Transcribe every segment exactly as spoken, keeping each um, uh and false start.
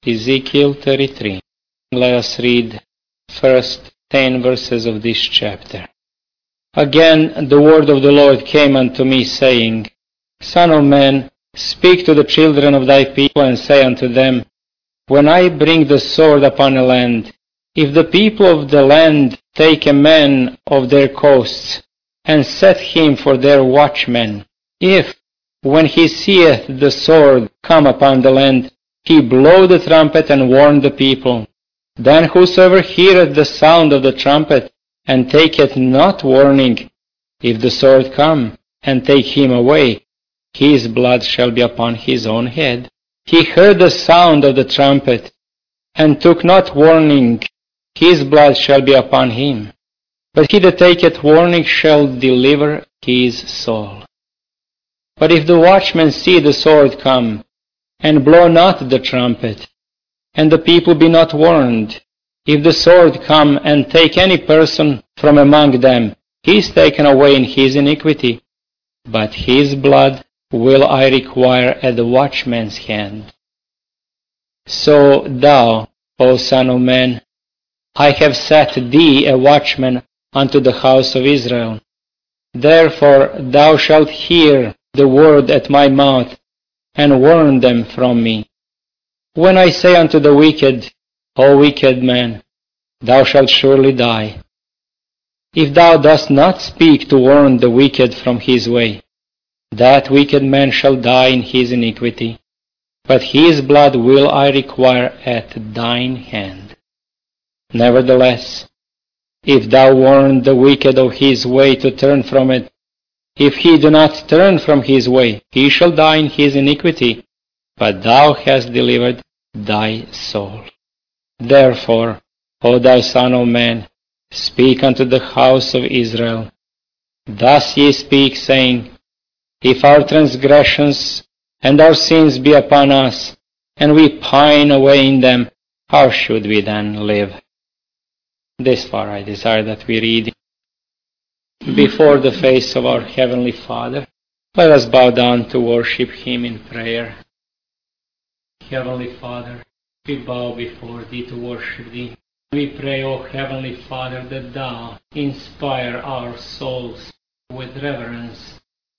Ezekiel thirty-three. Let us read first ten verses of this chapter. Again the word of the Lord came unto me, saying, Son of man, speak to the children of thy people, and say unto them, When I bring the sword upon a land, if the people of the land take a man of their coasts, and set him for their watchman, if, when he seeth the sword come upon the land, he blow the trumpet and warn the people, then whosoever heareth the sound of the trumpet, and taketh not warning, if the sword come, and take him away, his blood shall be upon his own head. He heard the sound of the trumpet, and took not warning, his blood shall be upon him. But he that taketh warning shall deliver his soul. But if the watchman see the sword come, and blow not the trumpet, and the people be not warned, if the sword come and take any person from among them, he is taken away in his iniquity, but his blood will I require at the watchman's hand. So thou, O son of man, I have set thee a watchman unto the house of Israel. Therefore thou shalt hear the word at my mouth, and warn them from me. When I say unto the wicked, O wicked man, thou shalt surely die, if thou dost not speak to warn the wicked from his way, that wicked man shall die in his iniquity, but his blood will I require at thine hand. Nevertheless, if thou warn the wicked of his way to turn from it, if he do not turn from his way, he shall die in his iniquity, but thou hast delivered thy soul. Therefore, O thou son of man, speak unto the house of Israel. Thus ye speak, saying, If our transgressions and our sins be upon us, and we pine away in them, how should we then live? This far I desire that we read. Before the face of our Heavenly Father, let us bow down to worship Him in prayer. Heavenly Father, we bow before Thee to worship Thee. We pray, O Heavenly Father, that Thou inspire our souls with reverence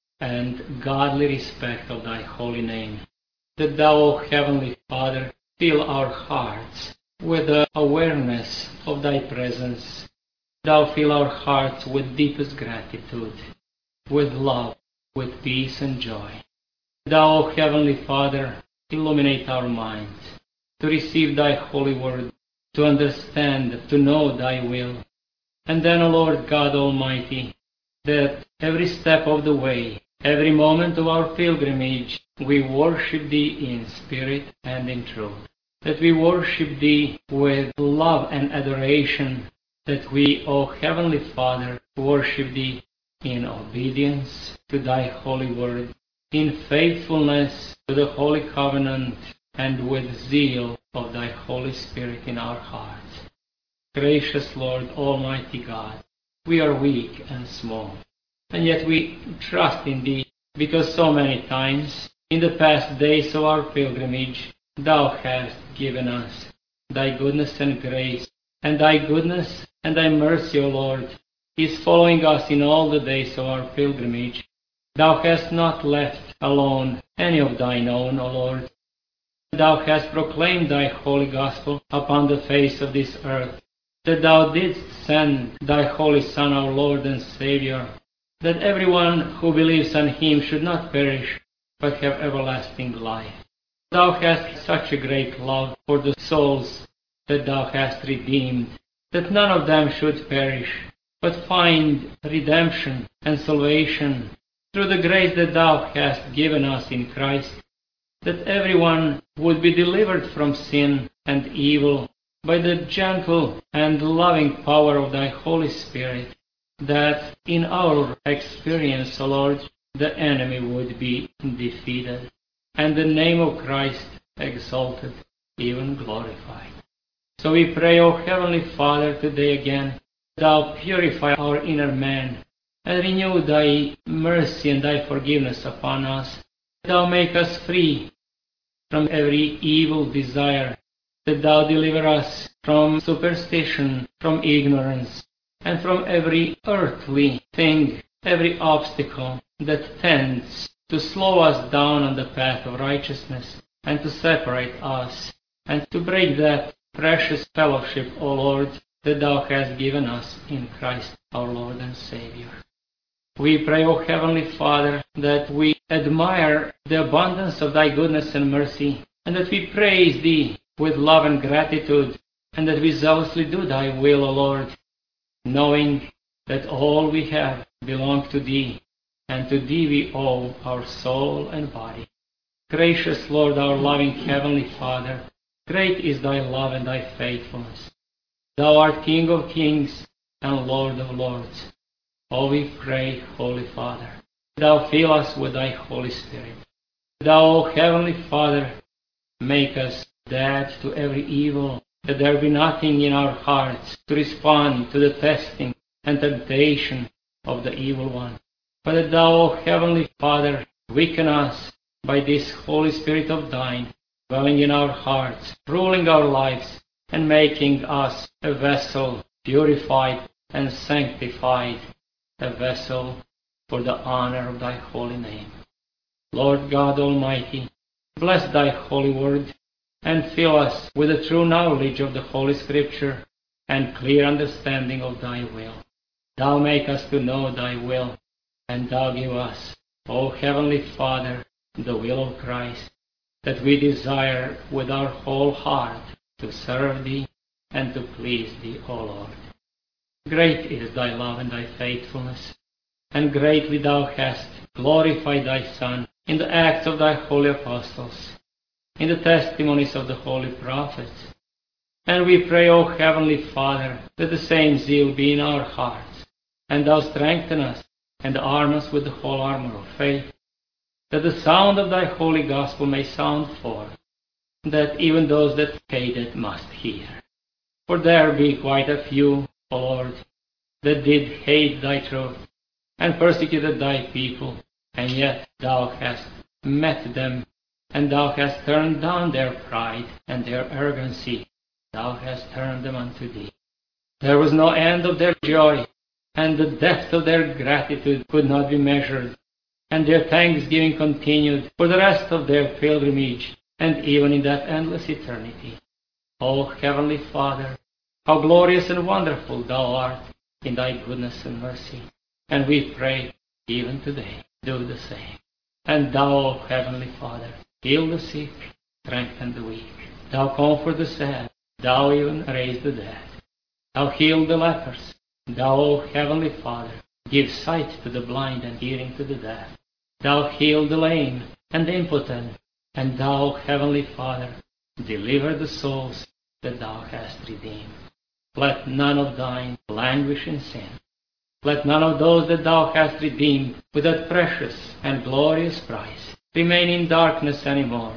and godly respect of Thy holy name. That Thou, O Heavenly Father, fill our hearts with the awareness of Thy presence. Thou fill our hearts with deepest gratitude, with love, with peace and joy. Thou, O Heavenly Father, illuminate our minds to receive Thy holy word, to understand, to know Thy will. And then, O Lord God Almighty, that every step of the way, every moment of our pilgrimage, we worship Thee in spirit and in truth. That we worship Thee with love and adoration, that we, O Heavenly Father, worship Thee in obedience to Thy holy word, in faithfulness to the holy covenant, and with zeal of Thy Holy Spirit in our hearts. Gracious Lord, Almighty God, we are weak and small, and yet we trust in Thee, because so many times in the past days of our pilgrimage, Thou hast given us Thy goodness and grace, and Thy goodness and Thy mercy, O Lord, is following us in all the days of our pilgrimage. Thou hast not left alone any of Thine own, O Lord. Thou hast proclaimed Thy holy gospel upon the face of this earth, that Thou didst send Thy holy Son, our Lord and Saviour, that everyone who believes on Him should not perish, but have everlasting life. Thou hast such a great love for the souls that Thou hast redeemed, that none of them should perish, but find redemption and salvation through the grace that Thou hast given us in Christ, that everyone would be delivered from sin and evil by the gentle and loving power of Thy Holy Spirit, that in our experience, O Lord, the enemy would be defeated, and the name of Christ exalted, even glorified. So we pray, O Heavenly Father, today again, Thou purify our inner man, and renew Thy mercy and Thy forgiveness upon us. Thou make us free from every evil desire that thou deliver us from superstition, from ignorance, and from every earthly thing, every obstacle that tends to slow us down on the path of righteousness, and to separate us, and to break that precious fellowship, O Lord, that thou hast given us in Christ our Lord and Savior. We pray, O Heavenly Father, that we admire the abundance of thy goodness and mercy, and that we praise thee with love and gratitude, and that we zealously do thy will, O Lord, knowing that all we have belongs to thee, and to thee we owe our soul and body. Gracious Lord, our loving Heavenly Father, great is thy love and thy faithfulness. Thou art King of kings and Lord of lords. Oh, we pray, Holy Father, thou fill us with thy Holy Spirit. Thou, O Heavenly Father, make us dead to every evil, that there be nothing in our hearts to respond to the testing and temptation of the evil one. But that thou, O Heavenly Father, weaken us by this Holy Spirit of thine, dwelling in our hearts, ruling our lives, and making us a vessel purified and sanctified, a vessel for the honor of thy holy name. Lord God Almighty, bless thy holy word, and fill us with the true knowledge of the Holy Scripture and clear understanding of thy will. Thou make us to know thy will, and thou give us, O Heavenly Father, the will of Christ, that we desire with our whole heart to serve thee and to please thee, O Lord. Great is thy love and thy faithfulness, and greatly thou hast glorified thy Son in the acts of thy holy apostles, in the testimonies of the holy prophets. And we pray, O Heavenly Father, that the same zeal be in our hearts, and thou strengthen us and arm us with the whole armor of faith, that the sound of thy holy gospel may sound forth, that even those that hate it must hear. For there be quite a few, O Lord, that did hate thy truth, and persecuted thy people, and yet thou hast met them, and thou hast turned down their pride and their arrogancy. Thou hast turned them unto thee. There was no end of their joy, and the depth of their gratitude could not be measured, and their thanksgiving continued for the rest of their pilgrimage, and even in that endless eternity. O Heavenly Father, how glorious and wonderful thou art in thy goodness and mercy, and we pray, even today, do the same. And thou, O Heavenly Father, heal the sick, strengthen the weak. Thou comfort the sad, thou even raise the dead. Thou heal the lepers. Thou, O Heavenly Father, give sight to the blind and hearing to the deaf. Thou heal the lame and the impotent. And thou, Heavenly Father, deliver the souls that thou hast redeemed. Let none of thine languish in sin. Let none of those that thou hast redeemed with that precious and glorious price remain in darkness any more.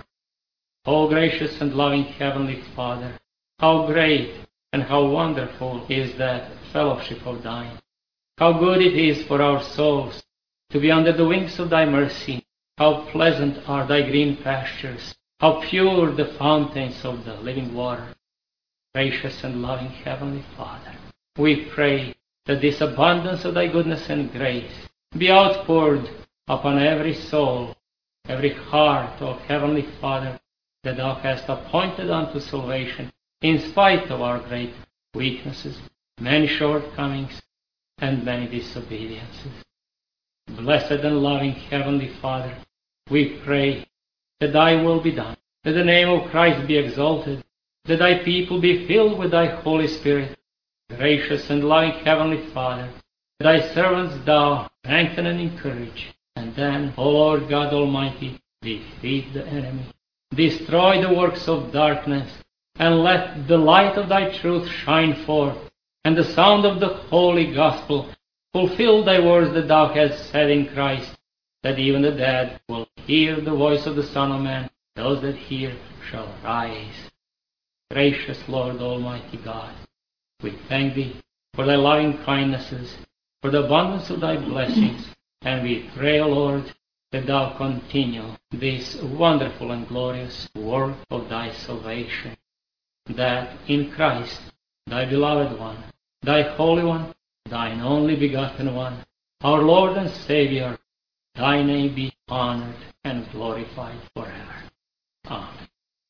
O gracious and loving Heavenly Father, how great and how wonderful is that fellowship of thine. How good it is for our souls to be under the wings of thy mercy. How pleasant are thy green pastures. How pure the fountains of the living water. Gracious and loving Heavenly Father, we pray that this abundance of thy goodness and grace be outpoured upon every soul, every heart, O Heavenly Father, that thou hast appointed unto salvation, in spite of our great weaknesses, many shortcomings, and many disobediences. Blessed and loving Heavenly Father, we pray that thy will be done, that the name of Christ be exalted, that thy people be filled with thy Holy Spirit. Gracious and loving Heavenly Father, thy servants thou strengthen and encourage, and then, O Lord God Almighty, defeat the enemy, destroy the works of darkness, and let the light of thy truth shine forth, and the sound of the holy gospel fulfill thy words that thou hast said in Christ, that even the dead will hear the voice of the Son of Man. Those that hear shall rise. Gracious Lord Almighty God, we thank thee for thy loving kindnesses, for the abundance of thy blessings, and we pray, O Lord, that thou continue this wonderful and glorious work of thy salvation. that in Christ, thy beloved one, thy Holy One, thine only begotten one, our Lord and Savior, thy name be honored and glorified forever. Amen.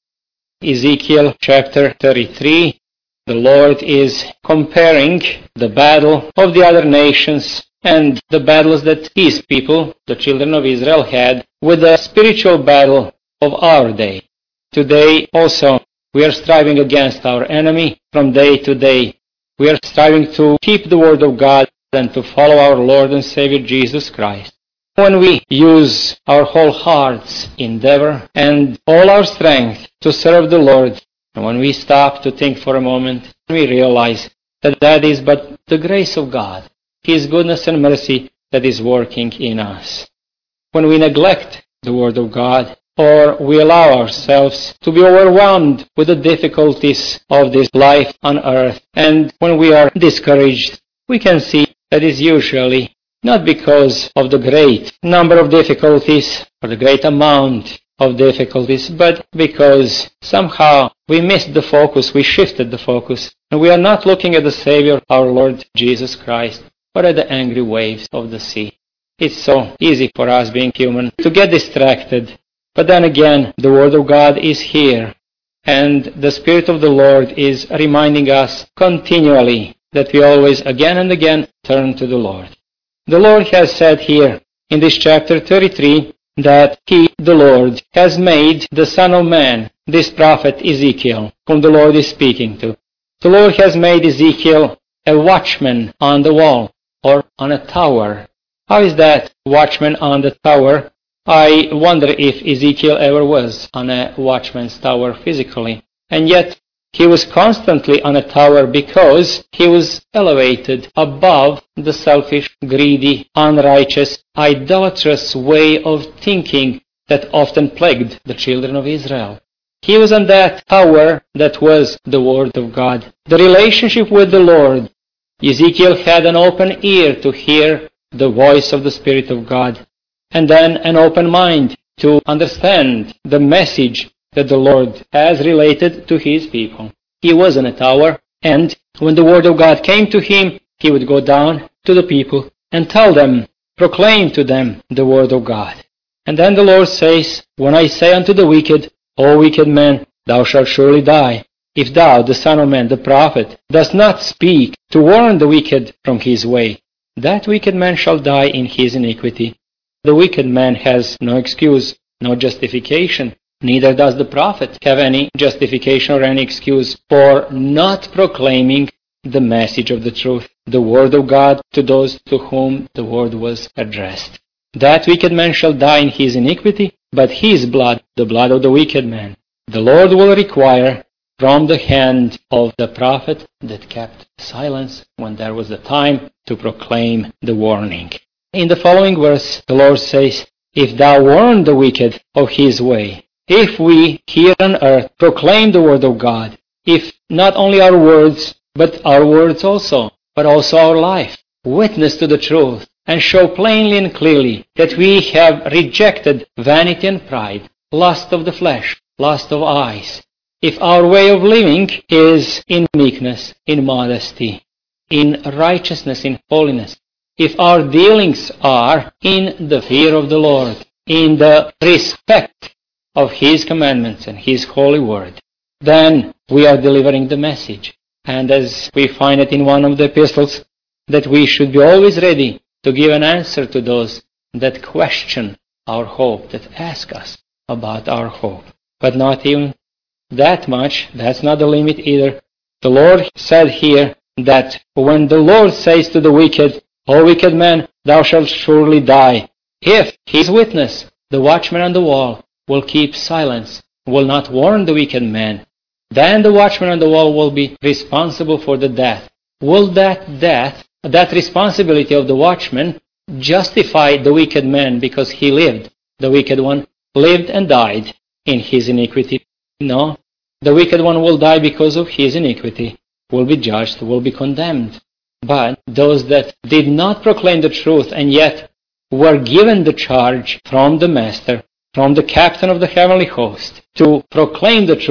Ezekiel chapter thirty-three, the Lord is comparing the battle of the other nations and the battles that His people, the children of Israel, had with the spiritual battle of our day. Today also we are striving against our enemy from day to day. We are striving to keep the Word of God and to follow our Lord and Savior Jesus Christ. When we use our whole hearts, endeavor, and all our strength to serve the Lord, and when we stop to think for a moment, we realize that that is but the grace of God, His goodness and mercy that is working in us. When we neglect the Word of God, or we allow ourselves to be overwhelmed with the difficulties of this life on earth, and when we are discouraged, we can see that is usually not because of the great number of difficulties or the great amount of difficulties, but because somehow we missed the focus, we shifted the focus, and we are not looking at the Savior, our Lord Jesus Christ, but at the angry waves of the sea. It's so easy for us, being human, to get distracted. But then again, the Word of God is here, and the Spirit of the Lord is reminding us continually that we always again and again turn to the Lord. The Lord has said here in this chapter thirty-three that He, the Lord, has made the Son of Man, this prophet Ezekiel, whom the Lord is speaking to. The Lord has made Ezekiel a watchman on the wall, or on a tower. How is that, watchman on the tower? I wonder if Ezekiel ever was on a watchman's tower physically. And yet, he was constantly on a tower because he was elevated above the selfish, greedy, unrighteous, idolatrous way of thinking that often plagued the children of Israel. He was on that tower that was the Word of God, the relationship with the Lord. Ezekiel had an open ear to hear the voice of the Spirit of God, and then an open mind to understand the message that the Lord has related to His people. He was in a tower, and when the Word of God came to him, he would go down to the people and tell them, proclaim to them the Word of God. And then the Lord says, when I say unto the wicked, O wicked man, thou shalt surely die, if thou, the Son of Man, the prophet, dost not speak to warn the wicked from his way, that wicked man shall die in his iniquity. The wicked man has no excuse, no justification. Neither does the prophet have any justification or any excuse for not proclaiming the message of the truth, the Word of God, to those to whom the Word was addressed. That wicked man shall die in his iniquity, but his blood, the blood of the wicked man, the Lord will require from the hand of the prophet that kept silence when there was the time to proclaim the warning. In the following verse, the Lord says, if thou warn the wicked of his way, if we here on earth proclaim the Word of God, if not only our words, but our words also, but also our life, witness to the truth, and show plainly and clearly that we have rejected vanity and pride, lust of the flesh, lust of eyes, if our way of living is in meekness, in modesty, in righteousness, in holiness, if our dealings are in the fear of the Lord, in the respect of His commandments and His holy word, then we are delivering the message. And as we find it in one of the epistles, that we should be always ready to give an answer to those that question our hope, that ask us about our hope. But not even that much, that's not the limit either. The Lord said here that when the Lord says to the wicked, O wicked man, thou shalt surely die, if his witness, the watchman on the wall, will keep silence, will not warn the wicked man, then the watchman on the wall will be responsible for the death. Will that death, that responsibility of the watchman, justify the wicked man because he lived? The wicked one lived and died in his iniquity. No, the wicked one will die because of his iniquity, will be judged, will be condemned. But those that did not proclaim the truth and yet were given the charge from the Master, from the captain of the heavenly host, to proclaim the truth,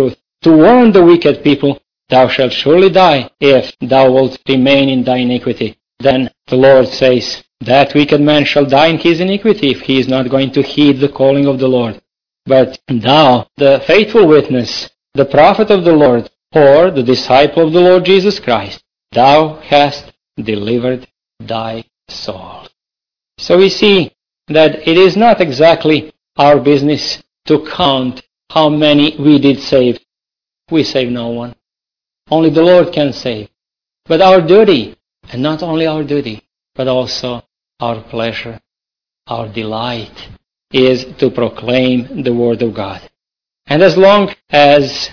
to warn the wicked people, thou shalt surely die if thou wilt remain in thy iniquity. Then the Lord says, that wicked man shall die in his iniquity if he is not going to heed the calling of the Lord. But thou, the faithful witness, the prophet of the Lord, or the disciple of the Lord Jesus Christ, thou hast delivered thy soul. So we see that it is not exactly our business to count how many we did save. We save no one. Only the Lord can save. But our duty, and not only our duty, but also our pleasure, our delight, is to proclaim the Word of God. And as long as,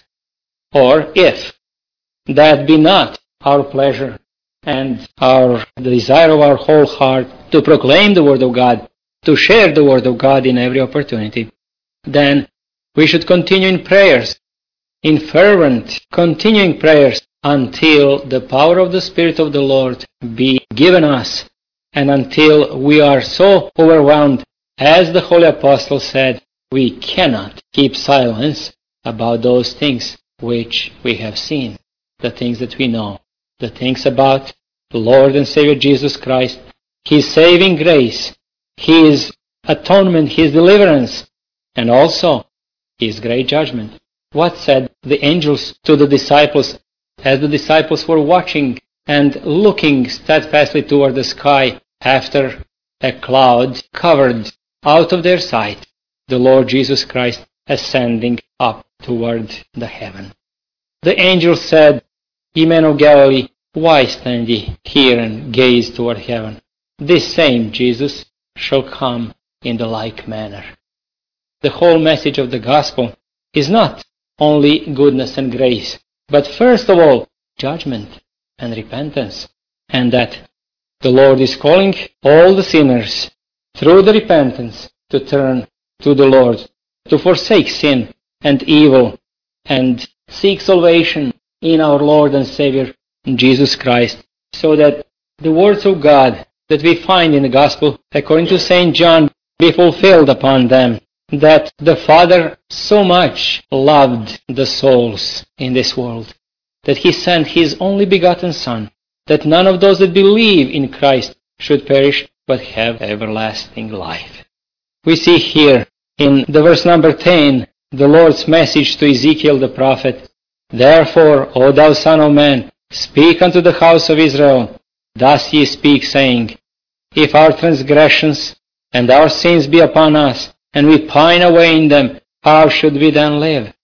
or if, that be not our pleasure and our the desire of our whole heart to proclaim the Word of God, to share the Word of God in every opportunity, then we should continue in prayers, in fervent, continuing prayers, until the power of the Spirit of the Lord be given us, and until we are so overwhelmed, as the Holy Apostle said, we cannot keep silence about those things which we have seen, the things that we know, the things about the Lord and Savior Jesus Christ, His saving grace, His atonement, His deliverance, and also His great judgment. What said the angels to the disciples as the disciples were watching and looking steadfastly toward the sky after a cloud covered out of their sight the Lord Jesus Christ ascending up toward the heaven? The angels said, Ye men of Galilee, why stand ye here and gaze toward heaven? This same Jesus shall come in the like manner. The whole message of the gospel is not only goodness and grace, but first of all, judgment and repentance, and that the Lord is calling all the sinners through the repentance to turn to the Lord, to forsake sin and evil, and seek salvation in our Lord and Savior Jesus Christ, so that the words of God that we find in the Gospel, according to Saint John, be fulfilled upon them, that the Father so much loved the souls in this world, that He sent His only begotten Son, that none of those that believe in Christ should perish, but have everlasting life. We see here in the verse number ten, the Lord's message to Ezekiel the prophet, Therefore, O thou son of man, speak unto the house of Israel, thus ye speak, saying, If our transgressions and our sins be upon us, and we pine away in them, how should we then live?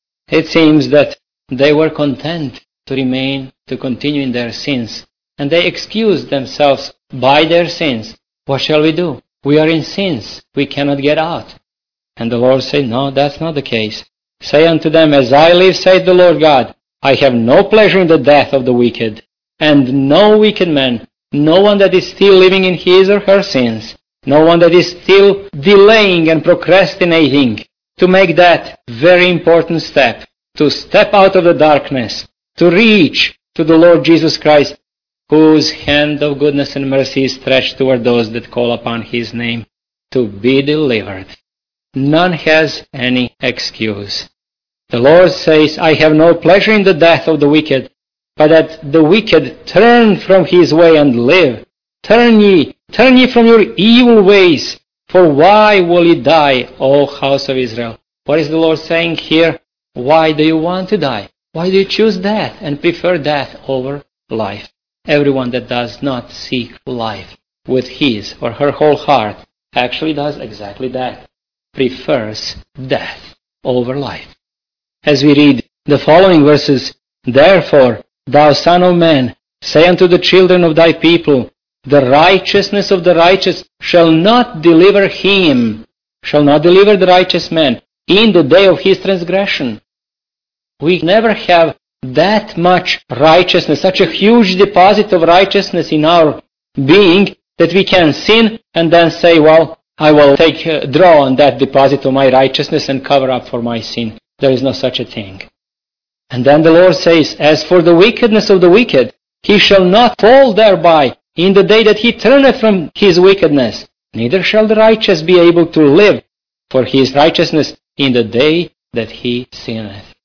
It seems that they were content to remain, to continue in their sins, and they excused themselves by their sins. What shall we do? We are in sins. We cannot get out. And the Lord said, No, that's not the case. Say unto them, As I live, saith the Lord God, I have no pleasure in the death of the wicked, and no wicked man, no one that is still living in his or her sins, no one that is still delaying and procrastinating to make that very important step, to step out of the darkness, to reach to the Lord Jesus Christ, whose hand of goodness and mercy is stretched toward those that call upon His name, to be delivered. None has any excuse. The Lord says, I have no pleasure in the death of the wicked, but that the wicked turn from his way and live. Turn ye, turn ye from your evil ways, for why will ye die, O house of Israel? What is the Lord saying here? Why do you want to die? Why do you choose death and prefer death over life? Everyone that does not seek life with his or her whole heart actually does exactly that, prefers death over life. As we read the following verses, Therefore, thou son of man, say unto the children of thy people, The righteousness of the righteous shall not deliver him, shall not deliver the righteous man in the day of his transgression. We never have that much righteousness, such a huge deposit of righteousness in our being that we can sin and then say, well, I will take uh, draw on that deposit of my righteousness and cover up for my sin. There is no such a thing. And then the Lord says, As for the wickedness of the wicked, he shall not fall thereby in the day that he turneth from his wickedness, neither shall the righteous be able to live for his righteousness in the day that he sinneth.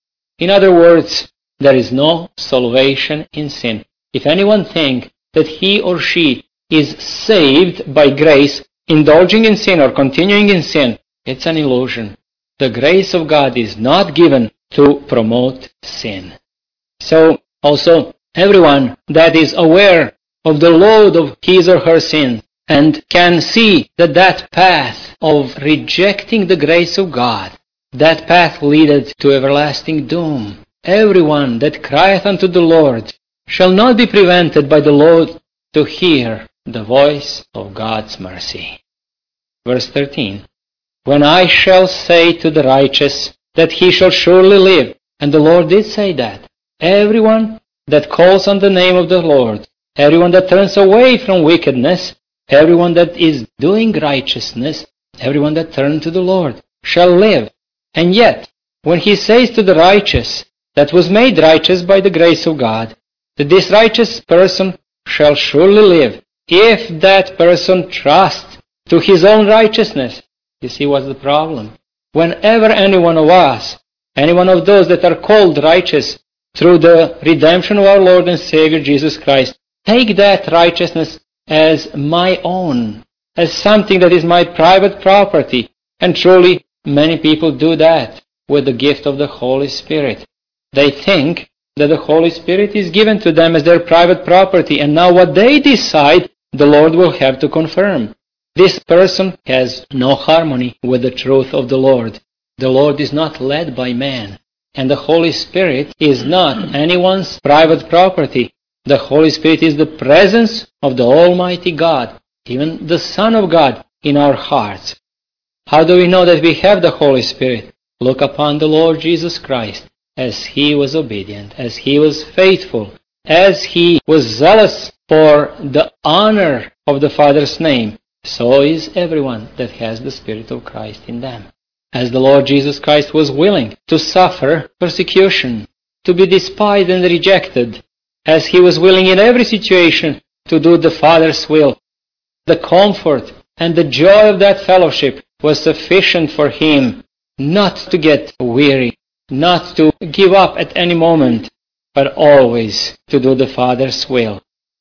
In other words, there is no salvation in sin. If anyone thinks that he or she is saved by grace, indulging in sin or continuing in sin, it's an illusion. The grace of God is not given to promote sin. So, also, everyone that is aware of the load of his or her sin and can see that that path of rejecting the grace of God, that path leadeth to everlasting doom. Everyone that crieth unto the Lord shall not be prevented by the load to hear the voice of God's mercy. Verse thirteen. When I shall say to the righteous that he shall surely live, and the Lord did say that, everyone that calls on the name of the Lord, everyone that turns away from wickedness, everyone that is doing righteousness, everyone that turns to the Lord shall live. And yet, when he says to the righteous that was made righteous by the grace of God, that this righteous person shall surely live, if that person trusts to his own righteousness. You see what's the problem? Whenever any one of us, any one of those that are called righteous through the redemption of our Lord and Savior Jesus Christ, take that righteousness as my own, as something that is my private property. And truly, many people do that with the gift of the Holy Spirit. They think that the Holy Spirit is given to them as their private property, and now what they decide, the Lord will have to confirm. This person has no harmony with the truth of the Lord. The Lord is not led by man, and the Holy Spirit is not anyone's private property. The Holy Spirit is the presence of the Almighty God, even the Son of God, in our hearts. How do we know that we have the Holy Spirit? Look upon the Lord Jesus Christ, as He was obedient, as He was faithful, as He was zealous for the honor of the Father's name. So is everyone that has the Spirit of Christ in them. As the Lord Jesus Christ was willing to suffer persecution, to be despised and rejected, as He was willing in every situation to do the Father's will, the comfort and the joy of that fellowship was sufficient for Him not to get weary, not to give up at any moment, but always to do the Father's will.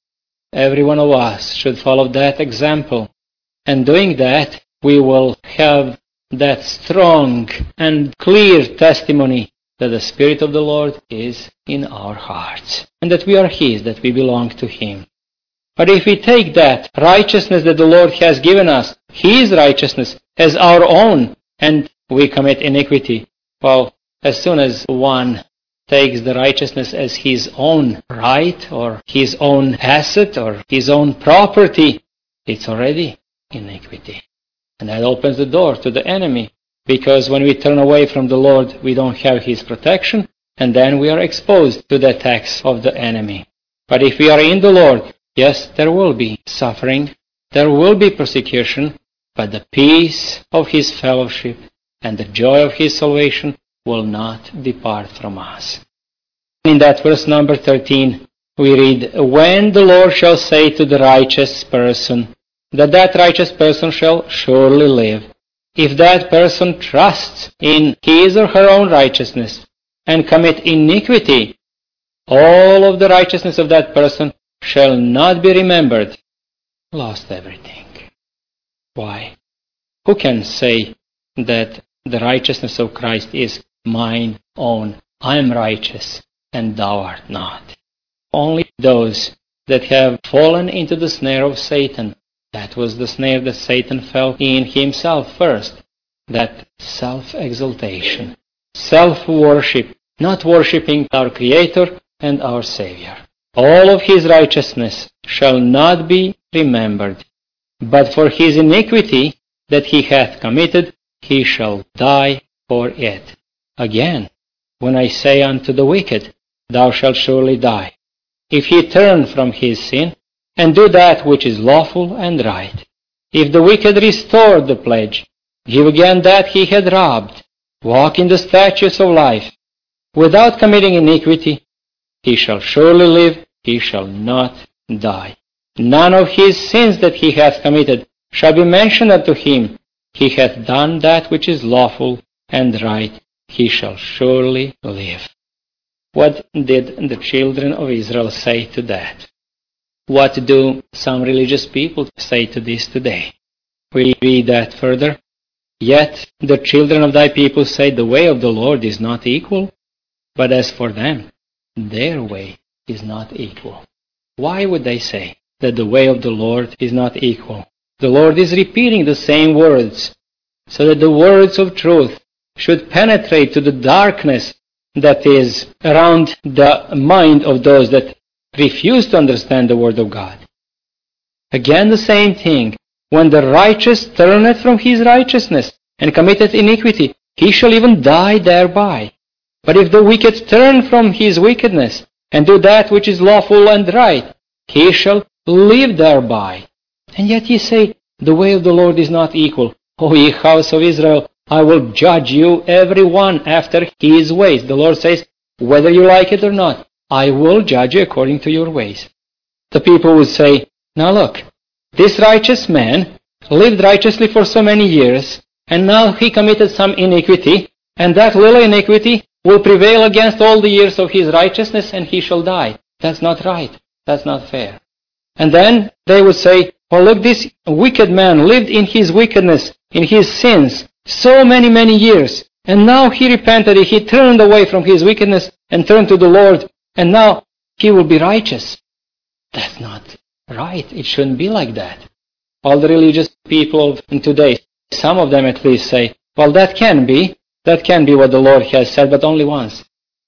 Every one of us should follow that example. And doing that, we will have that strong and clear testimony that the Spirit of the Lord is in our hearts, and that we are His, that we belong to Him. But if we take that righteousness that the Lord has given us, His righteousness, as our own, and we commit iniquity, well, as soon as one takes the righteousness as his own right, or his own asset, or his own property, it's already iniquity. And that opens the door to the enemy, because when we turn away from the Lord, we don't have His protection, and then we are exposed to the attacks of the enemy. But if we are in the Lord, yes, there will be suffering, there will be persecution, but the peace of His fellowship and the joy of His salvation will not depart from us. In that verse number thirteen, we read, when the Lord shall say to the righteous person, that that righteous person shall surely live. If that person trusts in his or her own righteousness and commit iniquity, all of the righteousness of that person shall not be remembered. Lost everything. Why? Who can say that the righteousness of Christ is mine own? I am righteous, and thou art not. Only those that have fallen into the snare of Satan. That was the snare that Satan fell in himself first. That self-exaltation, self-worship, not worshipping our Creator and our Savior. All of his righteousness shall not be remembered, but for his iniquity that he hath committed, he shall die for it. Again, when I say unto the wicked, thou shalt surely die, if he turn from his sin, and do that which is lawful and right. If the wicked restore the pledge, give again that he had robbed, walk in the statutes of life, without committing iniquity, he shall surely live, he shall not die. None of his sins that he hath committed shall be mentioned unto him. He hath done that which is lawful and right, he shall surely live. What did the children of Israel say to that? What do some religious people say to this today? We read that further. Yet the children of thy people say, the way of the Lord is not equal, but as for them, their way is not equal. Why would they say that the way of the Lord is not equal? The Lord is repeating the same words, so that the words of truth should penetrate to the darkness that is around the mind of those that refuse to understand the Word of God. Again the same thing. When the righteous turneth from his righteousness and committeth iniquity, he shall even die thereby. But if the wicked turn from his wickedness and do that which is lawful and right, he shall live thereby. And yet ye say, the way of the Lord is not equal. O ye house of Israel, I will judge you every one after his ways. The Lord says, whether you like it or not, I will judge you according to your ways. The people would say, now look, this righteous man lived righteously for so many years, and now he committed some iniquity, and that little iniquity will prevail against all the years of his righteousness, and he shall die. That's not right. That's not fair. And then they would say, well, look, this wicked man lived in his wickedness, in his sins, so many, many years, and now he repented, he turned away from his wickedness and turned to the Lord, and now he will be righteous. That's not right. It shouldn't be like that. All the religious people of today, some of them at least say, well, that can be, that can be what the Lord has said, but only once.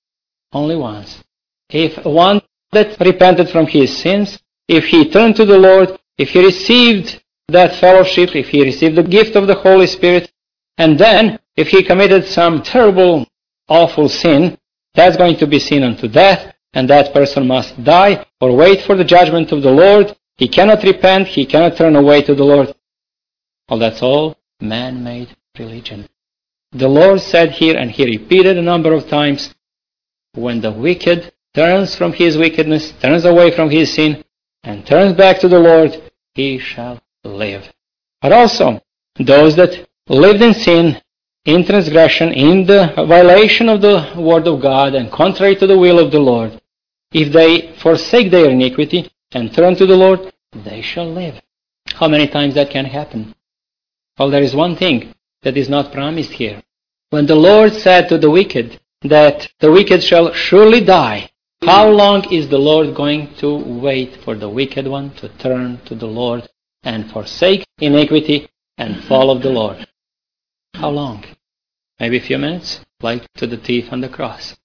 Only once. If one that repented from his sins, if he turned to the Lord, if he received that fellowship, if he received the gift of the Holy Spirit, and then if he committed some terrible, awful sin, that's going to be sin unto death, and that person must die or wait for the judgment of the Lord. He cannot repent, he cannot turn away to the Lord. Well, that's all man-made religion. The Lord said here, and he repeated a number of times, when the wicked turns from his wickedness, turns away from his sin, and turns back to the Lord, he shall live. But also, those that lived in sin, in transgression, in the violation of the Word of God, and contrary to the will of the Lord, if they forsake their iniquity and turn to the Lord, they shall live. How many times that can happen? Well, there is one thing that is not promised here. When the Lord said to the wicked that the wicked shall surely die, how long is the Lord going to wait for the wicked one to turn to the Lord and forsake iniquity and follow the Lord? How long? Maybe a few minutes, like to the thief on the cross.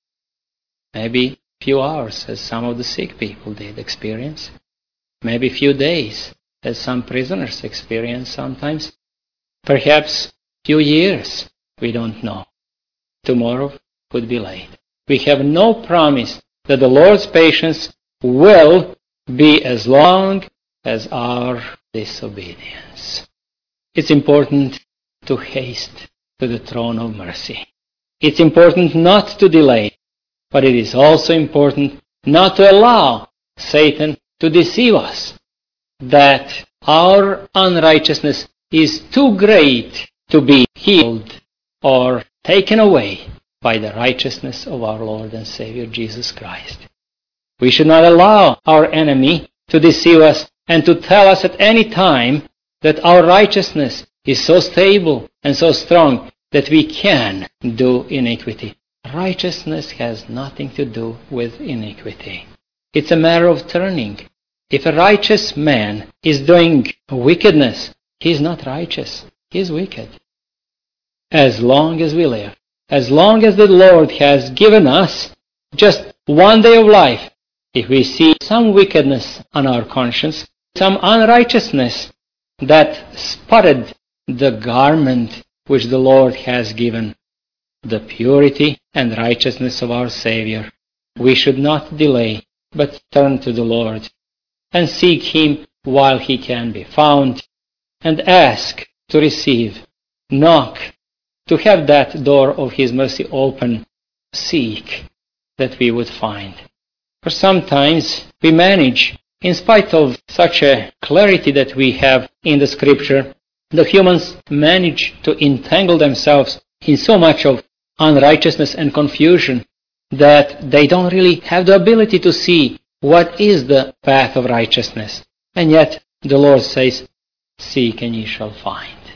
Maybe a few hours, as some of the sick people did experience. Maybe a few days, as some prisoners experience sometimes. Perhaps a few years, we don't know. Tomorrow could be late. We have no promise that the Lord's patience will be as long as our disobedience. It's important to haste to the throne of mercy. It's important not to delay, but it is also important not to allow Satan to deceive us that our unrighteousness is too great to be healed or taken away by the righteousness of our Lord and Savior Jesus Christ. We should not allow our enemy to deceive us and to tell us at any time that our righteousness is so stable and so strong that we can do iniquity. Righteousness has nothing to do with iniquity. It's a matter of turning. If a righteous man is doing wickedness, he is not righteous. He is wicked. As long as we live, as long as the Lord has given us just one day of life, if we see some wickedness on our conscience, some unrighteousness that spotted the garment which the Lord has given, the purity and righteousness of our Savior, we should not delay, but turn to the Lord and seek Him while He can be found, and ask to receive, knock, to have that door of His mercy open, seek that we would find. For sometimes we manage, in spite of such a clarity that we have in the Scripture, the humans manage to entangle themselves in so much of unrighteousness and confusion that they don't really have the ability to see what is the path of righteousness. And yet the Lord says, seek and ye shall find.